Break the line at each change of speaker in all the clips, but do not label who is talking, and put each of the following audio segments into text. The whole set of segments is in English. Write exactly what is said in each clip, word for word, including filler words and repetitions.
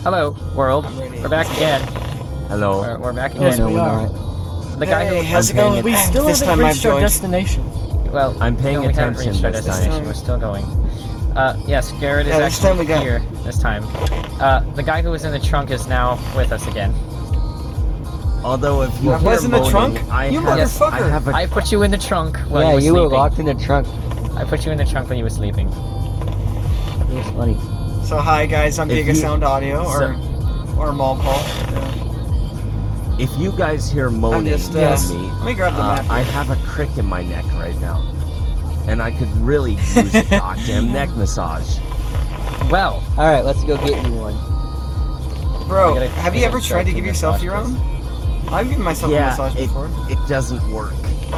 Hello, world. We're back again.
Hello.
We're, we're back
Yes,
again.
we are.
The guy
Hey,
who
how's it
I'm
going?
paying
We still
This
haven't
time I've
reached our
joined.
destination.
well,
I'm paying
no, we haven't
attention
reached our
this
destination.
time.
We're still going. Uh, yes, Garrett is
Yeah, this time
actually
we got-
here this time. Uh, the guy who was in the trunk is now with us again.
Although if you
I
hear
was in the
moaning,
trunk?
I
You
have,
motherfucker.
I have a
I put you in the trunk while
yeah,
you were
you were
sleeping.
locked in the trunk.
I put you in the trunk when you were sleeping.
It was funny.
So hi guys, I'm
If
Giga
you-
Sound Audio, or or Malpaul.
If you guys hear moaning
just, uh,
yes. me,
let me grab the
uh,
map
I
here.
have a crick in my neck right now, and I could really use a goddamn neck massage.
Well,
All right, let's go get you one.
Bro,
I gotta-
have
I
you ever
gotta
tried to
start
give
to
yourself
massage
your
this.
own? I've given myself a
yeah,
massage
it,
before.
it doesn't work.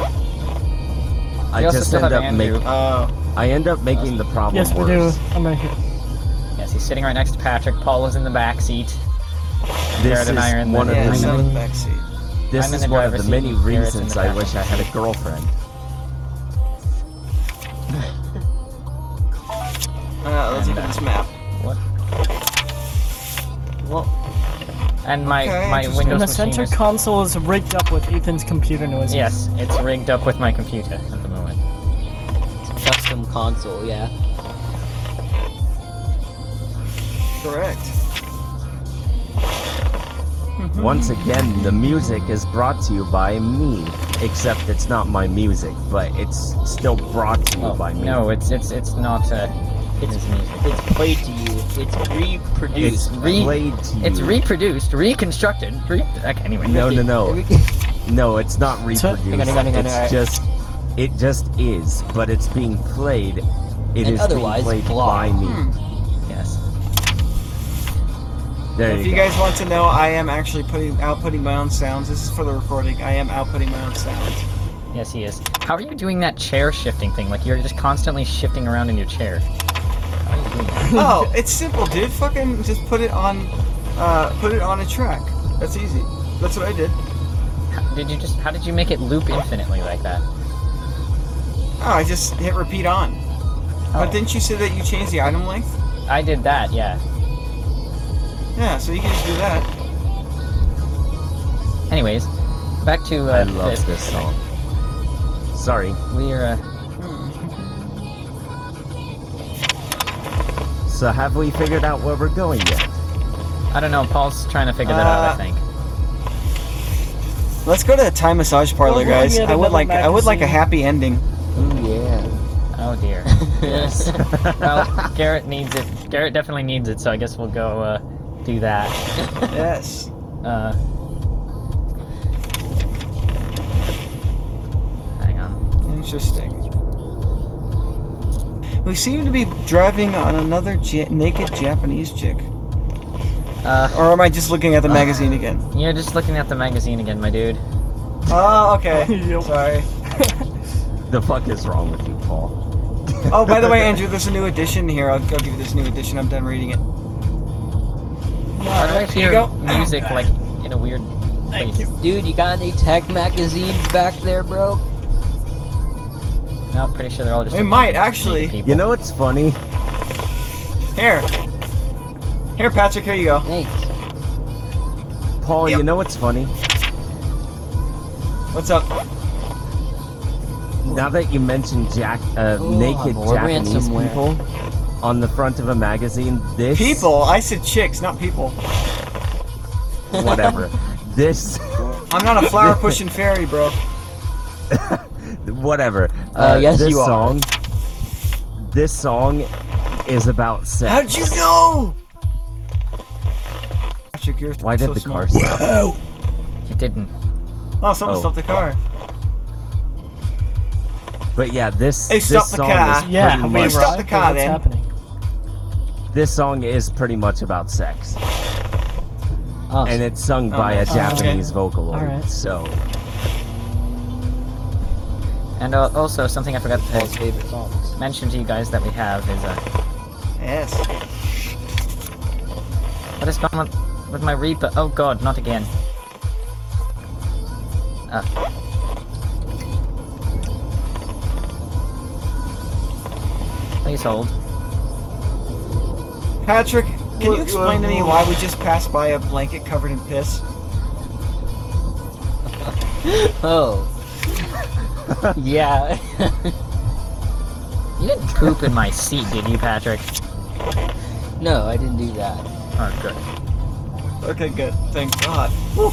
I
we also
just
still
end
have
up
Andrew.
making.
Oh,
I end up making the problem
Yes, we do.
worse.
I'm right here.
Yes, he's sitting right next to Patrick. Paul is in the back seat.
This
Garrett and I are in
is
the-
one
yeah,
of
it's
I'm
on
the
the back seat.
this
I'm in
is
the
one of
driver's
the many
seat, Garrett's in
reasons
the
I
back
wish I had a girlfriend.
Uh, let's look
And,
at
uh,
this map.
What?
Well,
And my
Okay,
my
interesting.
Windows
And the
machine
center
is,
console is rigged up with Ethan's computer noises.
yes, it's rigged up with my computer at the moment.
Custom console, yeah.
correct.
Once again, the music is brought to you by me. Except it's not my music, but it's still brought to you
Oh,
by me.
no, it's it's it's not. Uh, it's music.
It's played to you. It's reproduced.
It's
re-
played to you.
It's reproduced, reconstructed. Re- okay, anyway.
No, no, no. No, it's not reproduced.
Hang on, hang on, hang on,
It's
alright.
just, it just is, but it's being played. It
And
is
otherwise
being played
blah.
by me.
Hmm.
Yes.
There
If
you
you
go.
guys want to know, I am actually putting outputting my own sounds. This is for the recording. I am outputting my own sounds.
Yes, he is. How are you doing that chair shifting thing? Like you're just constantly shifting around in your chair. How are you doing that?
Oh, it's simple, dude. Fucking just put it on, uh, put it on a track. That's easy. That's what I did.
How, did you just? How did you make it loop infinitely like that?
Oh, I just hit repeat on.
Oh,
But didn't you say that you changed the item length?
I did that. Yeah.
Yeah, so you can just do that.
Anyways, back to uh,
I love
this.
this song. Sorry.
We're uh,
So have we figured out where we're going yet?
I don't know. Paul's trying to figure that out. I
Uh,
think.
Let's go to a Thai massage parlor,
We're
guys.
looking at
I would
another
like I would like a
magazine.
happy ending.
Ooh, yeah.
Oh dear. Yes. Well, Garrett needs it. Garrett definitely needs it. So I guess we'll go uh, do that.
Yes.
Uh, hang on.
Interesting. We seem to be driving on another ja- naked Japanese chick.
Uh,
Or am I just looking at the magazine again?
you're just looking at the magazine again, my dude.
Oh, okay.
Yep.
Sorry.
The fuck is wrong with you, Paul?
Oh, by the way, Andrew, there's a new edition here. I'll, I'll give you this new edition. I'm done reading it.
Why do I
here you
hear
go.
music like in a weird place?
Dude, you got any tech magazines back there, bro?
No, pretty sure they're all just.
We might, actually.
people.
You know what's funny?
Here. Here, Patrick, here you go.
Thanks.
Paul,
Yep.
you know what's funny?
What's up?
Now that you mentioned Jack, uh,
Oh,
naked
more
Japanese
ransomware.
people on the front of a magazine, this
People? I said chicks, not people.
whatever, this
I'm not a flower pushing fairy, bro.
whatever.
Uh, yes,
this
you are.
song, this song is about sex.
How'd you know? Patrick, you're
Why did
so
the
smart.
car stop?
It didn't.
Oh, someone
Oh.
stopped the car.
But yeah, this
Hey,
this
stop the
song
car.
is
Yeah,
pretty
we
much
stop the car,
What's
then.
happening?
this song is pretty much about sex,
Awesome.
and it's sung
Oh,
by a
nice.
Japanese vocaloid.
Alright.
So
And uh, also something I forgot
Paul's
to
favorite songs.
mention to you guys that we have is uh,
Yes.
what is going on with my Reaper? Oh God, not again. Uh. Please hold.
Patrick, Can you explain to me why we just passed by a blanket covered in piss?
Oh. Yeah.
You didn't poop in my seat, did you, Patrick?
No, I didn't do that.
Oh, good.
Okay, good. Thank God. Woo.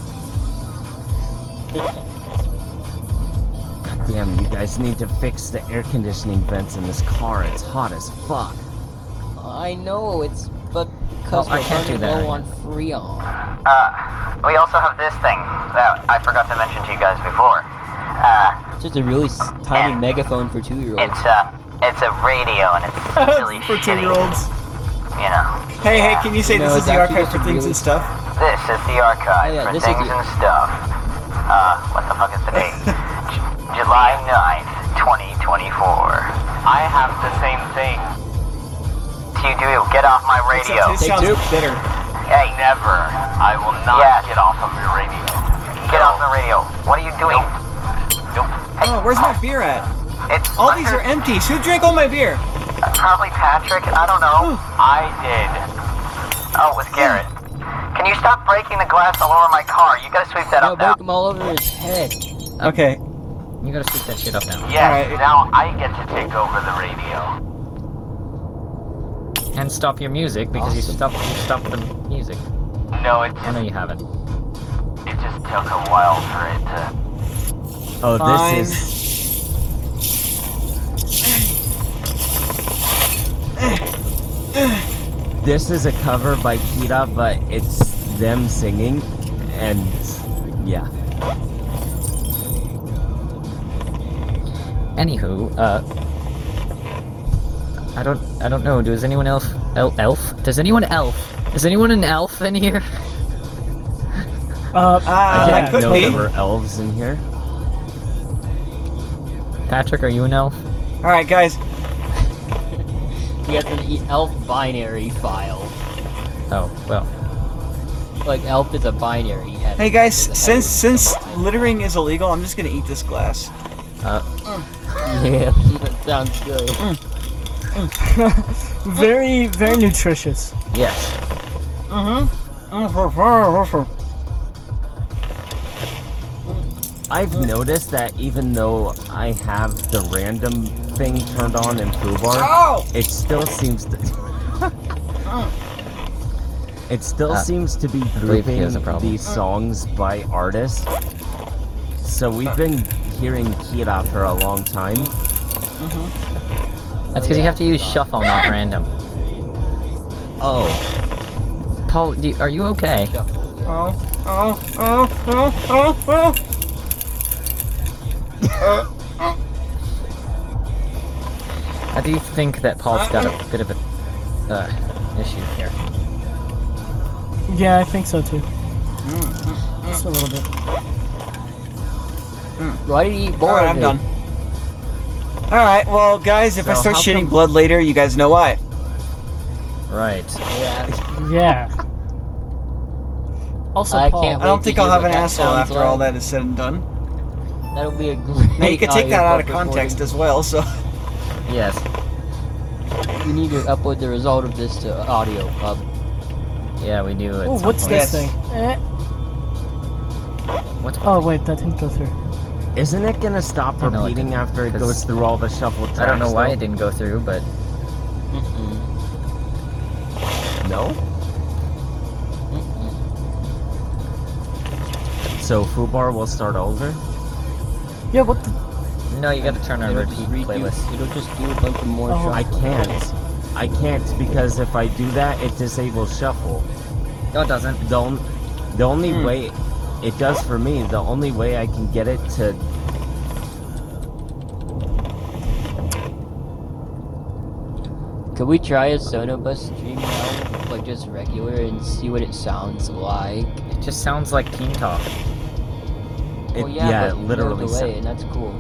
Damn, you guys need to fix the air conditioning vents in this car. It's hot as fuck.
I know, it's but because
Oh, I
we're
can't do
running
that
low
right
on Freon.
Uh, we also have this thing that I forgot to mention to you guys before. Uh,
It's just a really s- tiny
And-
megaphone for two-year-olds.
it's a, it's a radio and it's really
For
shitty,
two-year-olds.
you know.
Hey, hey, can you say
No,
this is
it's
the
actually
archive
just
for
a
things
really-
and stuff?
This is the archive
Oh, yeah,
for
this is
things
the-
and stuff. Uh, what the fuck is the date? J- July ninth, twenty twenty-four. I have the same thing. You do, get off my radio.
Except his
Take
sounds
two.
bitter.
Hey, never. I will not
Yes.
get off of your radio. Get off the radio. What are you doing? Nope.
Oh, where's my beer at?
It's
All these
under-
are empties. Who drank all my beer?
Probably Patrick. I don't know. I did. Oh, with Garrett. Can you stop breaking the glass all over my car? You gotta sweep that
No,
up now.
break him all over his head.
Okay.
You gotta sweep that shit up now.
Yes,
Alright.
now I get to take over the radio.
And stop your music, because you
Awesome.
stopped, you stopped the music.
No, it
I
just,
know you haven't.
it just took a while for it to...
Oh,
Fine.
this is. This is a cover by Kira, but it's them singing, and yeah.
Anywho, uh, I don't, I don't know. Does anyone else, el- elf? Does anyone elf? Is anyone an elf in here?
Uh,
Uh,
I
that
didn't
could
know
be.
there were elves in here.
Patrick, are you an elf?
Alright, guys.
He has an e- elf binary file.
Oh, well.
Like, elf is a binary. He has-
Hey guys,
has a
since
header.
since littering is illegal, I'm just gonna eat this glass.
Uh,
Yeah, that sounds good.
very, very nutritious.
yes.
I've noticed that even though I have the random thing turned on in Fubar,
Oh!
it still seems to. It still
Uh,
seems to be
believe he
grouping
has a problem.
these songs by artist. So we've been hearing Kira for a long time.
That's because you have to use shuffle, not random.
Oh,
Paul, do you, are you okay?
Oh, oh, oh, oh, oh, oh.
I do think that Paul's got a bit of a uh, issue here.
Yeah, I think so too. Just a little bit.
Why did he eat more
Alright,
of
I'm
it?
done. Alright, well, guys, if I
So
start
how
shitting
come-
blood later, you guys know why.
Right.
Yeah.
Yeah. Also,
I
Paul.
can't
I don't
wait
think
to
I'll
hear
have
what
an
that
asshole
sounds
after all
like.
that is said and done.
That'll be a great.
Now, you can take that out of
audiobook
context
recording.
as well, so.
Yes.
We need to upload the result of this to Audio Pub.
Yeah, we do. at
Oh,
some
what's
point.
this
Yes.
thing? Eh.
What's
Oh wait, that didn't go through.
isn't it gonna stop
I know it
repeating
didn't,
after it
'cause
goes through all the shuffle tracks?
I don't know why
though?
it didn't go through, but
Mm-mm.
No?
Mm-mm.
So Fubar will start over?
Yeah, what the?
no, you gotta turn on
It'll
repeat
just redo-
playlist.
It'll just do a bunch of more
Oh.
I
shuffle.
can't. I can't because if I do that, it disables shuffle.
No, it doesn't.
The, on- the only
Hmm.
way it does for me, the only way I can get it to.
Could we try a Sonobus stream now, like just regular, and see what it sounds like?
It just sounds like Team Talk.
It,
Well,
yeah,
yeah,
it
but
literally.
no
sa-
delay, and that's cool.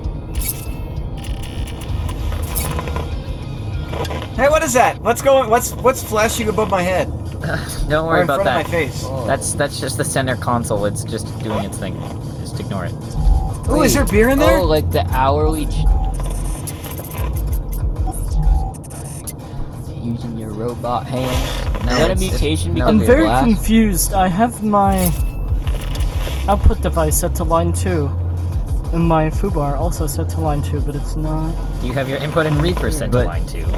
Hey, what is that? What's going? What's what's flashing above my head?
Don't
Or
worry
in
about
front
that.
of my face?
Oh.
That's that's just the center console. It's just doing its thing. Just ignore it.
Ooh, is there
Wait,
beer in there?
Oh, like the hourly. Ch- Using your robot hands. Is that a
it's- it's-
mutation
no,
because
I'm
of
very
blast?
confused. I have my output device set to line two, and my foobar also set to line two, but it's not.
You have your input and Reaper set to
But-
line two.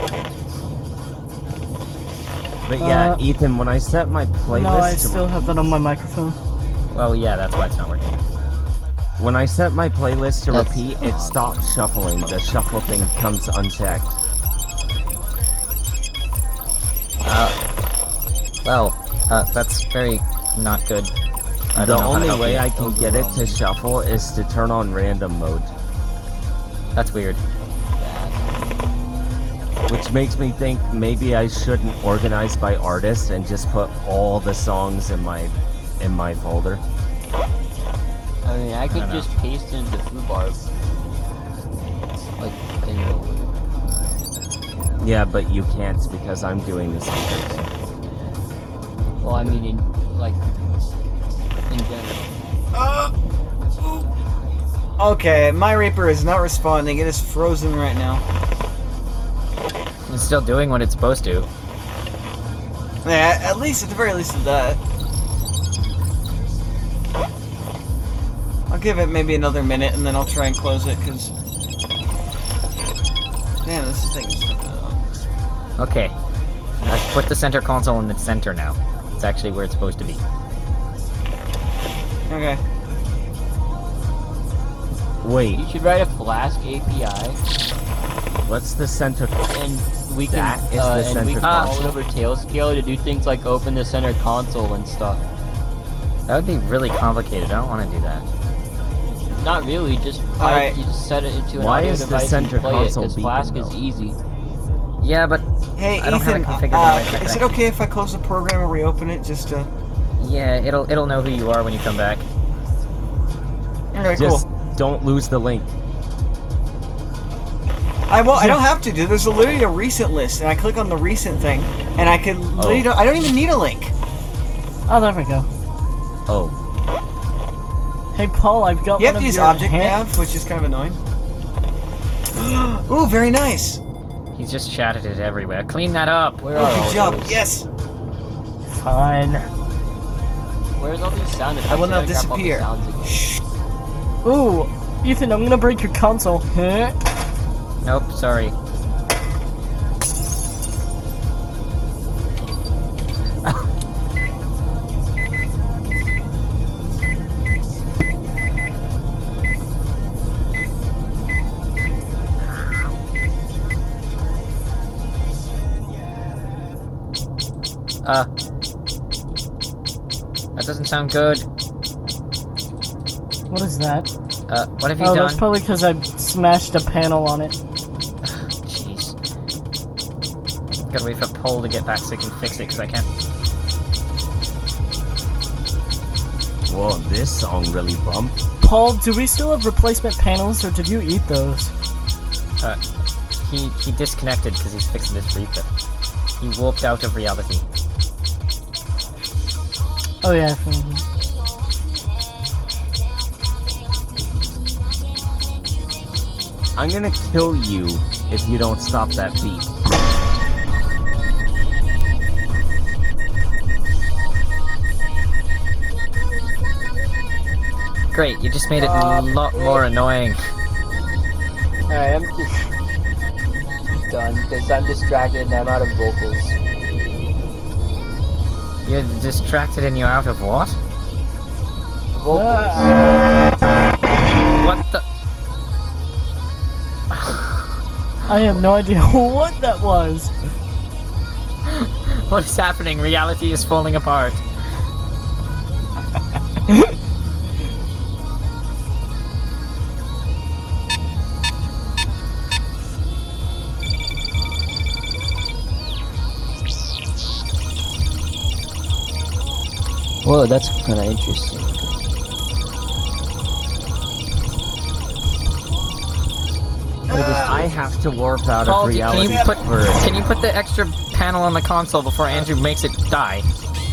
But yeah,
Uh,
Ethan, when I set my playlist
No, I
to
still have that on my microphone.
Well, yeah, that's why it's not working.
When I set my playlist to
That's
repeat, it
odd.
stops shuffling. The shuffle thing comes unchecked.
Well, uh, that's very not good. I
The
don't know how to
only
help
way
you.
I can get it to shuffle is to turn on random mode,
That's weird.
which makes me think maybe I shouldn't organize by artist and just put all the songs in my in my folder.
I mean, I could
I know.
just paste in the foobar. Like, in the...
Yeah, but you can't because I'm doing the speakers.
Well, I mean, in, like, in general.
Okay, my Reaper is not responding. It is frozen right now.
It's still doing what it's supposed to.
Yeah, at least, at the very least of that. I'll give it maybe another minute and then I'll try and close it, because... Damn, this thing is... Uh,
Okay. I've put the center console in the center now. It's actually where it's supposed to be.
okay.
Wait,
You should write a Flask A P I,
what's the center?
and we can,
That is
uh,
the
and we
center
can call
console.
it over Tailscale to do things like open the center console and stuff.
That would be really complicated. I don't want to do that.
Not really, just
Alright.
you just set it into an
Why
audio
is the
device
center
and play it,
console
because
beeping,
Flask is
though?
easy.
Yeah, but
Hey,
I don't have it
Ethan,
configured
uh,
the way
is it
I-
okay if I close the program and reopen it, just to...
yeah, it'll it'll know who you are when you come back.
Okay,
Just
cool.
don't lose the link.
I won't, I don't have to, dude. There's a, literally a recent list, and I click on the recent thing, and I can literally... Don't, I don't even need a link.
Oh, there we go.
Oh,
Hey, Paul, I've got
You
one
have to
of
use
your
object
hand-
nav, which is kind of annoying. Ooh, very nice.
He's just chatted it everywhere. Clean that up.
Where
Oh,
are all
good job.
those?
Yes.
Fine.
Where's all these sound effects?
I will not
gotta grab all the
disappear.
sounds again.
Shh.
Ooh, Ethan, I'm gonna break your console. Huh?
Nope, sorry. Uh. That doesn't sound good.
What is that?
Uh, what have you
Oh,
done?
that's probably because I smashed a panel on it.
Jeez. Gotta wait for Paul to get back so I can fix it, because I can't.
whoa, this song really bumped.
Paul, do we still have replacement panels, or did you eat those?
Uh, he, he disconnected because he's fixing his Reaper. He warped out of reality.
Oh yeah, I found it.
I'm gonna kill you if you don't stop that beat.
Great, you just made it a lot more annoying.
Alright, I'm just done, because I'm distracted and I'm out of vocals.
You're distracted and you're out of what?
Vocals.
What the?
I have no idea what that was.
What is happening? Reality is falling apart.
Whoa, that's kind of interesting.
I have to warp out
Paul,
of
can
reality
you put
first.
can you put the extra panel on the console before Andrew makes it die?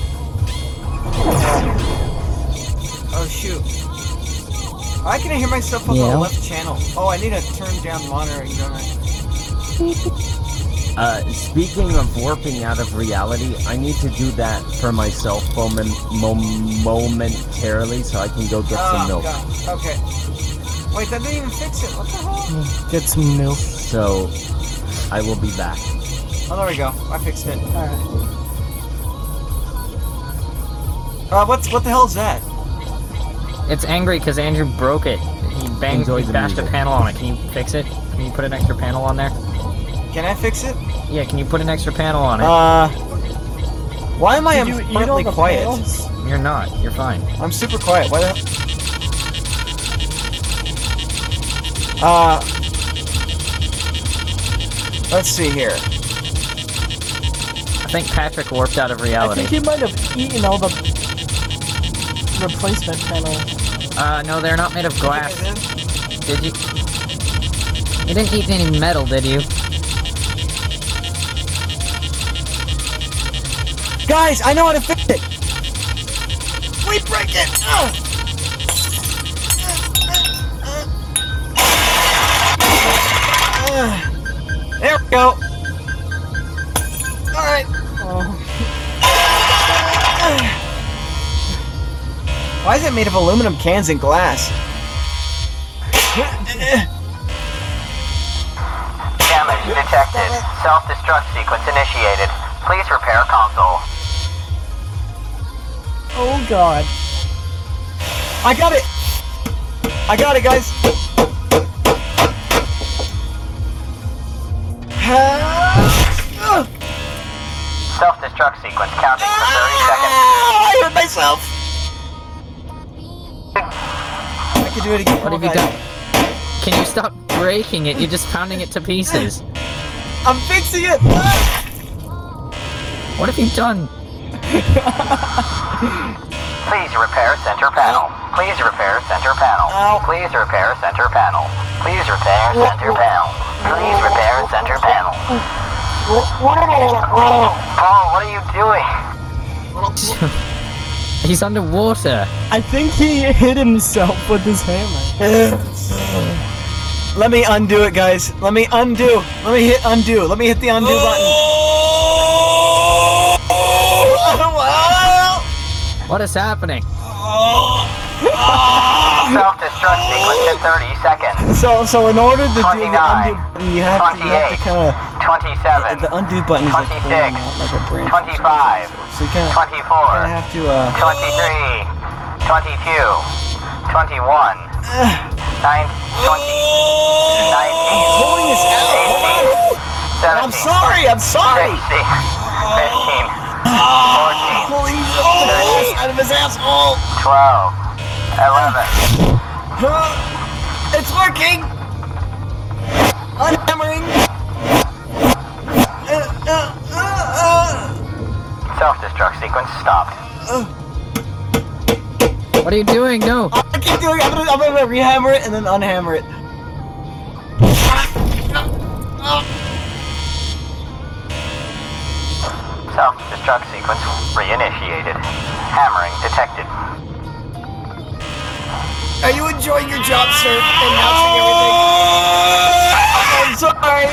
Oh, shoot. Why can I hear myself on
Yeah.
the left channel? Oh, I need to turn down the monitor, don't I?
Uh, speaking of warping out of reality, I need to do that for myself moment, mom- momentarily so I can go get some
Oh,
milk.
God. Okay. Wait, that didn't even fix it. What the hell?
Get some milk.
So, I will be back.
Oh, there we go. I fixed it.
Alright.
Uh, what's what the hell is that?
It's angry because Andrew broke it. He banged,
Enjoy
he
the
bashed a
music.
panel on it. Can you fix it? Can you put an extra panel on there?
Can I fix it?
Yeah, can you put an extra panel on it?
Uh, why am I
Did you eat all
permanently
the
quiet?
panels?
You're not. You're fine.
I'm super quiet. Why the? Uh, let's see here.
I think Patrick warped out of
I
reality.
think you might have eaten all the replacement panels.
Uh, no, they're not made of glass.
I
Did
did.
you? You didn't eat any metal, did you?
Guys, I know how to fix it. We break it. Ugh. Uh, There we go. All right.
Oh,
Why is it made of aluminum cans and glass?
Damage detected. Self-destruct sequence initiated. Please repair console.
oh god.
I got it. I got it, guys.
Self-destruct sequence counting for thirty seconds.
I hurt myself. I could do it again.
What have you done? Can you stop breaking it? You're just pounding it to pieces.
I'm fixing it.
What have you done?
Please repair center panel. Please repair center panel.
Ow.
Please repair center panel. Please repair center panel. Please repair center panel. Paul, what are you doing?
He's underwater.
I think he hit himself with his hammer.
Let me undo it, guys. Let me undo. Let me hit undo. Let me hit the undo button.
What is happening?
Self-destruct sequence in thirty seconds.
So, so in order to do the
twenty-nine,
undo button, you have to, you have to
twenty-eight,
kind of.
twenty-seven,
The undo button is like,
twenty-six,
like a branch.
twenty-five,
So you kind of
twenty-four,
have to. Uh,
twenty-three, twenty-two, twenty-one, nine, twenty, nineteen,
pulling this out.
eighteen,
I'm
seventeen,
sorry. I'm sorry.
sixteen, fifteen, fourteen,
Pulling the balls out of his asshole.
twelve, eleven.
It's working. Unhammering. Uh, uh, uh,
Self-destruct sequence stopped.
What are you doing? No.
uh. I keep doing it. I'm gonna, I'm gonna rehammer it and then unhammer it.
Self-destruct sequence reinitiated. Hammering detected.
Are you enjoying your job, sir? Announcing everything. I'm sorry.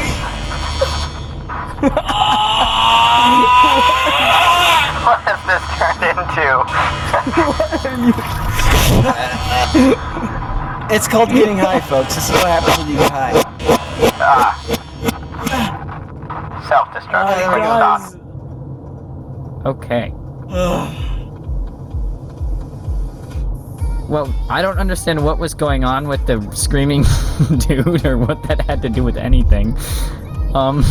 What has this turned into?
It's called getting high, folks. This is what happens when you get high.
Ah. Self-destruct
Uh,
sequence
Guys,
stopped.
Okay. Well, I don't understand what was going on with the screaming dude or what that had to do with anything. Um.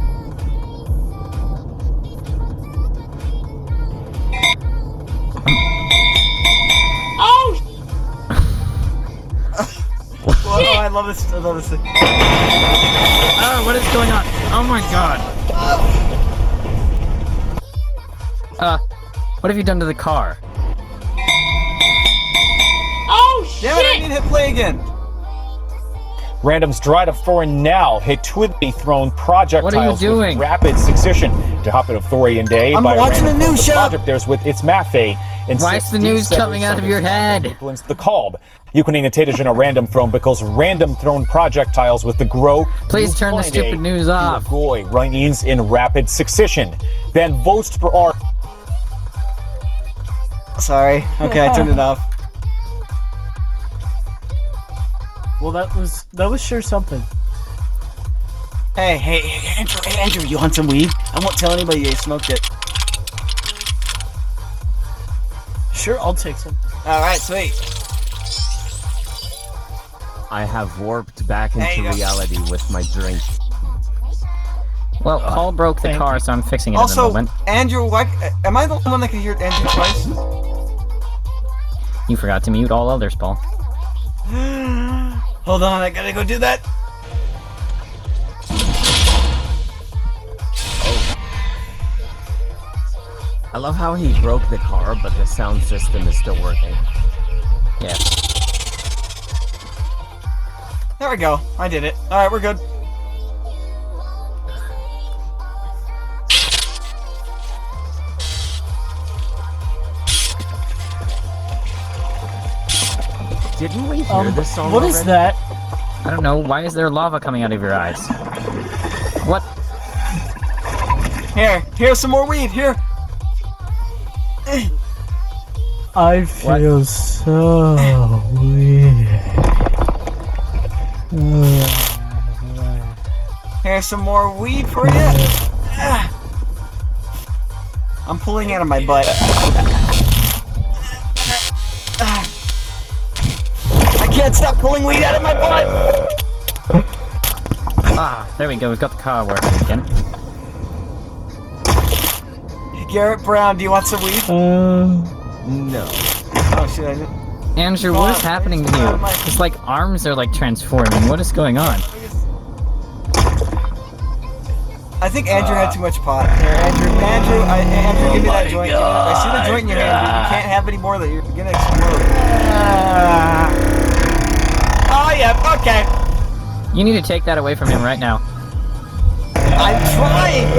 Well, oh, I love this. I love this thing.
Oh, what is going on? Oh my god. Uh, what have you done to the car?
Damn it! I need to hit play again.
Random's Drive to Thorin now hit twiddly thrown projectiles
What are you doing?
with rapid succession to hop at Thorin Day
I'm
by
watching
random
a new
thrown. The
show.
project there's with its Mafe
Why is the news coming out of your head?
Influence the calm. You can initiate a random thrown because random thrown projectiles with the grow.
Please turn the stupid news off.
Goy rains in rapid succession. Then votes for our.
Sorry. Okay, I turned it off.
Well, that was that was sure something.
Hey, hey, hey, Andrew, hey, Andrew, you want some weed? I won't tell anybody you smoked it.
Sure, I'll take some.
Alright, sweet.
I have warped back
There
into
you go.
reality with my drink.
Well, Paul broke the
thank
car,
you.
so I'm fixing it in a
Also,
moment.
Andrew, why, am I the only one that can hear Andrew twice?
You forgot to mute all others, Paul.
Hold on, I gotta go do that.
I love how he broke the car, but the sound system is still working.
Yeah.
There we go. I did it. Alright, we're good.
Didn't we hear
Um,
this song
what is
already?
that?
I don't know. Why is there lava coming out of your eyes? What?
Here, here's some more weed. Here.
I feel so weird.
Here's some more weed for you. Ah. I'm pulling out of my butt. Ah. I can't stop pulling weed out of my butt.
Ah, there we go. We've got the car working again.
Garrett Brown, do you want some weed?
Uh,
No.
Oh shit! I didn't.
Andrew, what is happening to you? His like arms are like transforming. What is going on?
I think Andrew had too much pot. Here, Andrew, Andrew, I, Andrew, give me that joint. Give me that- I see the joint in your hand, dude. You can't have any more of that. You're gonna explode. Oh yeah, okay.
You need to take that away from him right now.
I'm trying.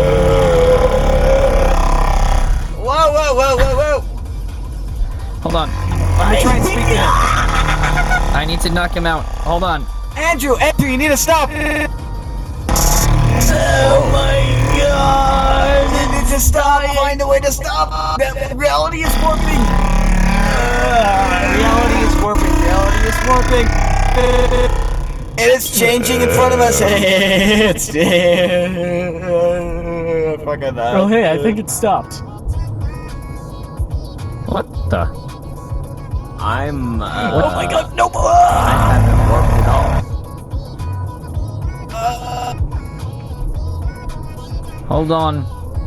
Whoa, whoa, whoa, whoa, whoa.
Hold on.
Let me try and speak to him.
I need to knock him out. Hold on.
Andrew, Andrew, you need to stop.
oh my god!
You need to stop. Find a way to stop. That- Reality is warping. Reality is warping. Reality is warping. And it's changing in front of us. It's fuck that.
Oh hey, I think it stopped.
What the?
I'm. Uh,
Oh my god, no!
I haven't warped at all.
Hold on.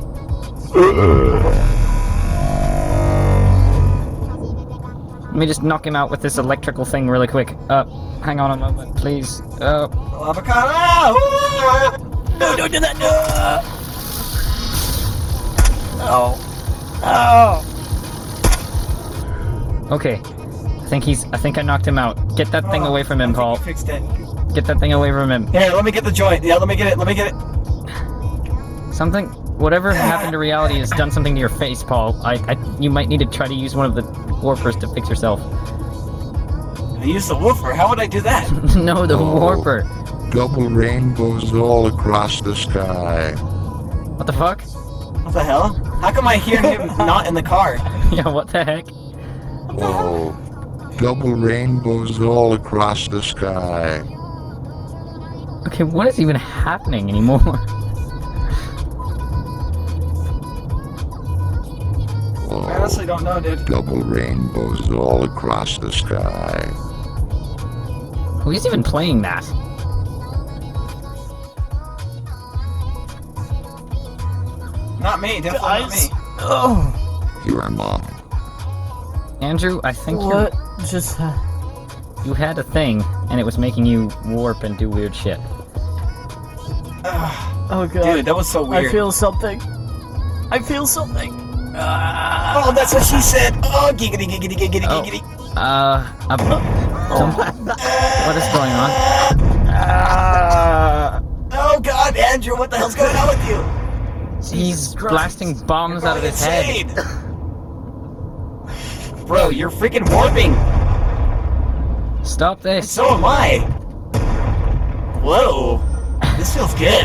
Let me just knock him out with this electrical thing really quick. Uh, hang on a moment, please. Uh,
Avocado!
No, don't do that! No! Oh. Oh!
okay. I think he's. I think I knocked him out. Get that thing away from him, Paul.
Fixed it.
Get that thing away from him.
Here, let me get the joint. Yeah, let me get it. Let me get it.
Something. Whatever happened to reality has done something to your face, Paul. I. I you might need to try to use one of the warpers to fix yourself.
I used the woofer. How would I do that?
No, the
Oh.
warper.
Double rainbows all across the sky.
What the fuck?
What the hell? How come I hear him not in the car?
Yeah, what the heck?
Oh, double rainbows all across the sky.
Okay, what is even happening anymore?
I
Oh,
honestly don't know, dude.
double rainbows all across the sky.
Who's even playing that?
Not me. Definitely not
Guys.
me.
Oh!
Your mom.
Andrew, I think
What just uh,
you you had a thing, and it was making you warp and do weird shit.
Oh god.
Dude, that was so
I
weird.
feel something. I feel something. Ah.
Oh, that's what she said. Oh, giggity, giggity, giggity,
Oh.
giggity.
Uh, uh some, what is going on?
Ah.
Oh God, Andrew, what the hell's going on with you?
He's blasting bombs out of his head.
Insane. Bro, you're freaking warping!
Stop this.
So am I! Whoa! This feels good.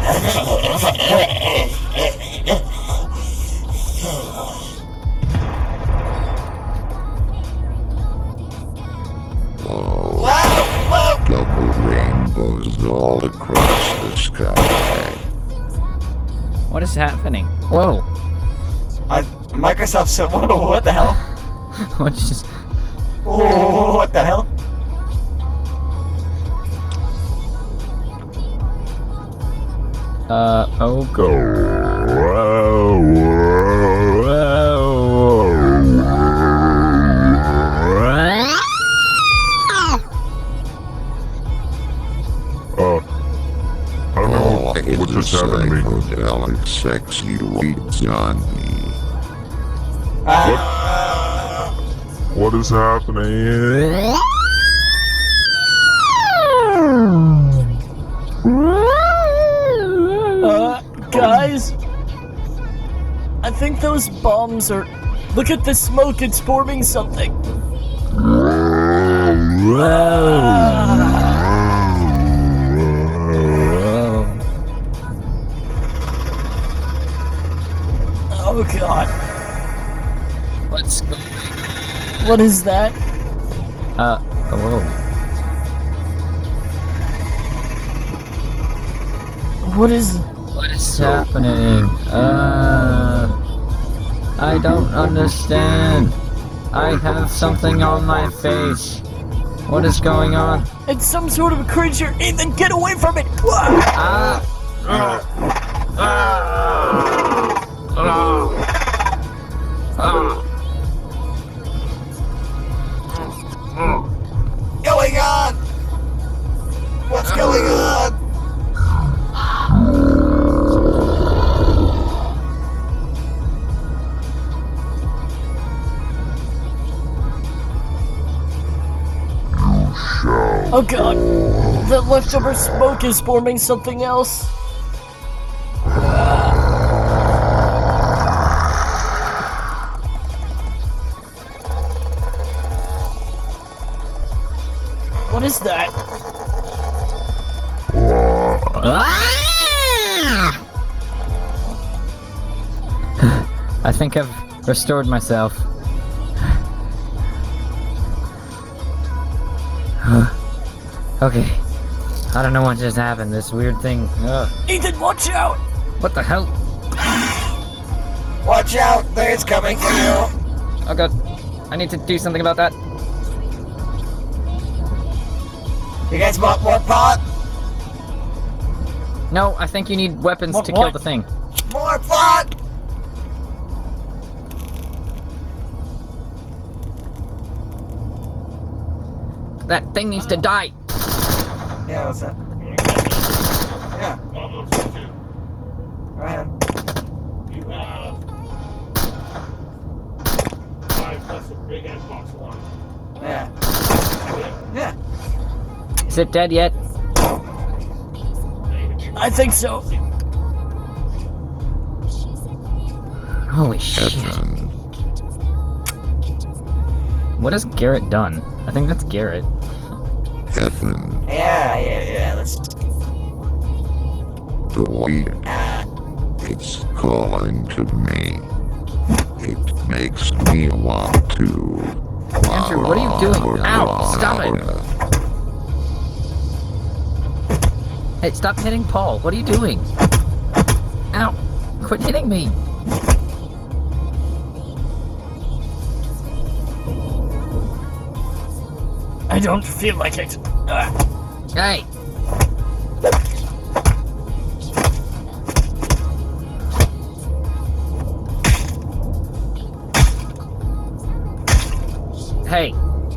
Oh,
Whoa! Whoa!
double rainbows all across the sky.
What is happening? Whoa.
I, Microsoft said, whoa, what the hell?
What just...
Oh, what the hell?
Uh, oh, go.
Uh, I don't know oh, what just happened to me. Psychedelic sexy weeds on me.
Uh,
What is happening?
Uh, guys? I think those bombs are... Look at the smoke, it's forming something. Oh god.
What's going
What is that?
Uh, whoa.
What is...
What is happening? Uh... I don't understand. I have something on my face. What is going on?
It's some sort of creature! Ethan, get away from it!
Ah!
going on? What's going on?
Oh god! The leftover smoke is forming something else! What is that?
I think I've restored myself. Okay. I don't know what just happened. This weird thing. Ugh.
Ethan, watch out!
What the hell?
Watch out! There's coming for you!
Oh god. I need to do something about that.
You guys want more pot?
No, I think you need weapons
What-
to
what?
kill the thing.
More pot!
That thing needs to die.
Yeah, what's that? Yeah. Go ahead.
You have five plus a big Xbox One.
Yeah. Yeah.
Is it dead yet?
I think so.
Holy shit. What has Garrett done? I think that's Garrett.
Heaven,
Yeah, yeah, yeah. Let's.
the weed. It's calling to me. It makes me want to.
Andrew, what are you doing? Ow! Stop it! Hey, stop hitting Paul. What are you doing? Ow! Quit hitting me!
I don't feel like it. Ugh.
Hey! Hey!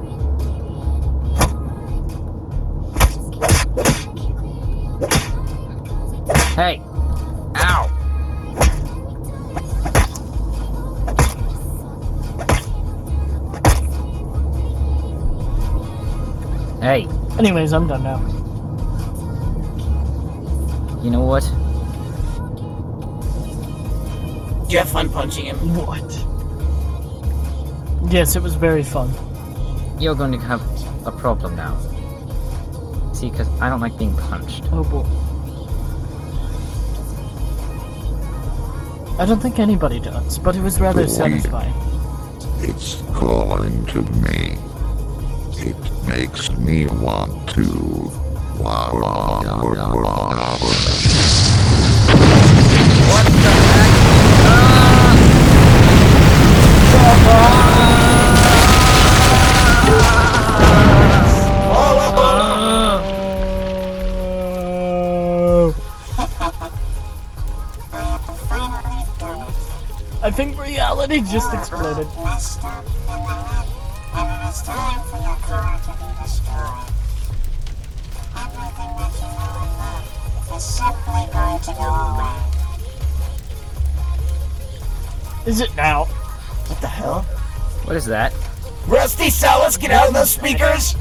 Hey! Ow! Hey!
Anyways, I'm done now.
You know what?
Did you have fun punching him?
What? Yes, it was very fun.
You're going to have a problem now. See, because I don't like being punched.
Oh boy. I don't think anybody does, but it was rather
Boy.
satisfying.
It's calling to me. It makes me want to. Wow, wow, wow, wow, wow.
What the heck?
I think reality just exploded. Is it now?
What the hell?
What is that?
Rusty, sell us, get out of those speakers!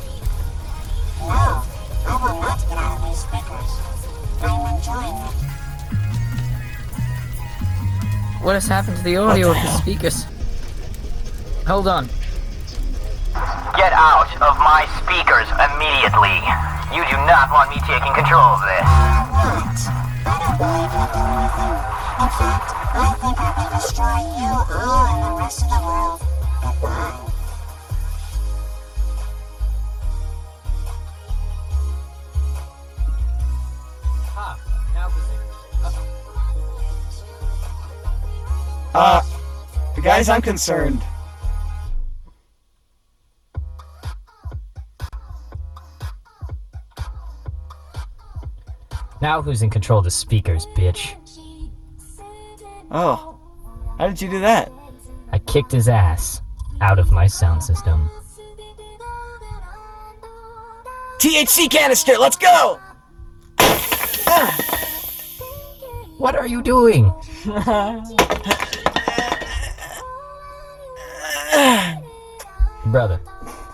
What has happened to the audio of the speakers? Hold on.
Get out of my speakers immediately. You do not want me taking control of this. In fact, I think I can destroy you and the rest of the world.
Uh, guys, I'm concerned.
Now who's in control of the speakers, bitch?
Oh. How did you do that?
I kicked his ass out of my sound system.
T H C canister, let's go!
What are you doing? Brother.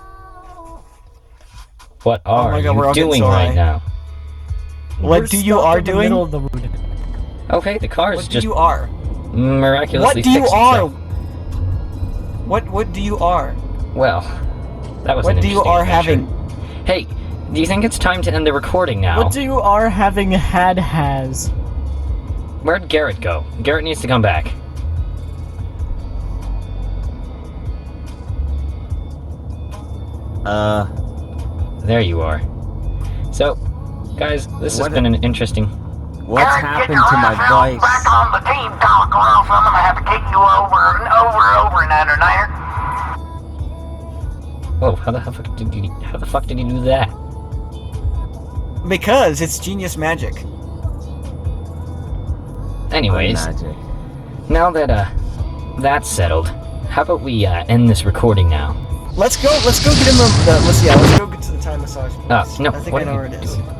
What are
my God, we're
you
all getting
doing
so
right
high.
now?
What
We're
do you
stuck
are
in the
doing?
middle of the road.
Okay, the car is
What do
just
you are?
miraculously
What do you
fixed
are?
itself.
What what do you are?
Well, that was
What
an
do you
interesting
are
adventure.
having?
Hey, do you think it's time to end the recording now?
What do you are having had has?
Where'd Garrett go? Garrett needs to come back.
Uh,
There you are. So, guys, this has
What
been an interesting...
what's
Eric,
happened
get your
to my
ass out
voice?
Back on the team talk, or else I'm gonna have to kick you over and over and over, Niner Niner.
Whoa, how the fuck did you... How the fuck did you do that?
Because it's genius magic.
Anyways,
Magic.
now that, uh, that's settled, how about we, uh, end this recording now?
Let's go. Let's go get him the. the let's yeah. Let's go get to the time massage.
Uh, no,
I think
what
I know
are
where
you
it is.
doing?